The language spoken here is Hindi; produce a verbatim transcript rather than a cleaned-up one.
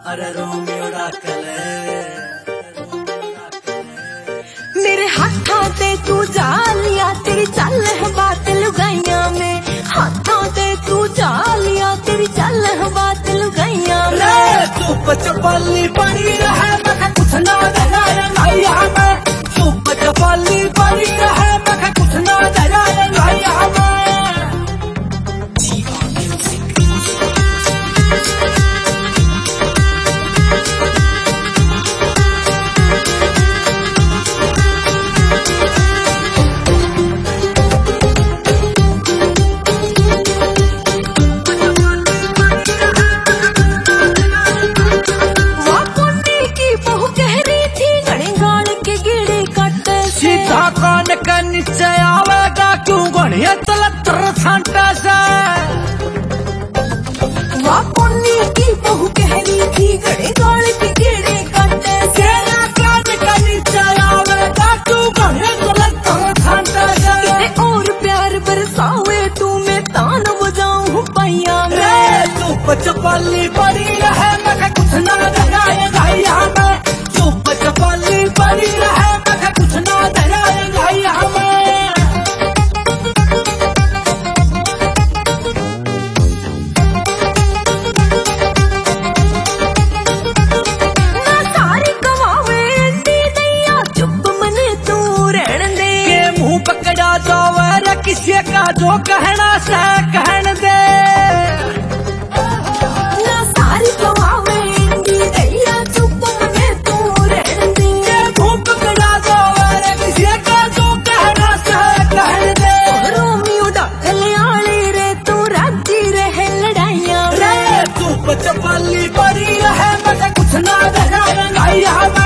अरे रोमियो डाकले मेरे हाथों ते तू जा लिया, तेरी चल है बात लुगाइया में। हाथों ते तू जा लिया, तेरी चल है बात लुगाइया में। तू पचपली पड़ी रहे मैं कुछ ना दया लाइया मैं। तू पचपली पड़ी रहे मैं कुछ ना दया लाइया मैं। कान के नीचे आवेगा क्यों गणिया तलतर छांटा से। वाह पुन्नी की बहू कह रही थी गड़े गाल के कीड़े काटे से। कान के नीचे आवेगा क्यों गणिया तलतर छांटा से। कितने और प्यार बरसावे तू, मैं तान बजाऊं पैया में। तू पचपली पड़ी रहे मैं कुछ ना दया गाया मैं। तू पचपली पड़ी रहे मैं कुछ ना दया गाया मैं। ना सारी कमावे दी दैया चुप मने तू रहन दे। के मुंह पकड़ा जावे किसी का जो कहना से कहन दे। ना सारी कमावे दी दैया चुप मने तू रहन दे। के मुंह पकड़ा जावे किसी का जो कहना से कहन दे। रोमियो डाकले आले रे तू राजी रहे लड़ाइया रे तू पचपली पड़ी रहे मैं कुछ ना दया गाया।